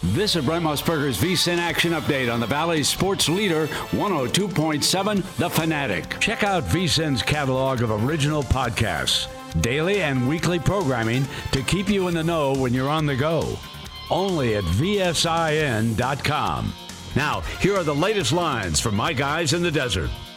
This is Brent Musburger's VSiN Action Update on the Valley's sports leader, 102.7 The Fanatic. Check out VSiN's catalog of original podcasts, daily and weekly programming to keep you in the know when you're on the go. Only at VSIN.com. Now, here are the latest lines from my guys in the desert.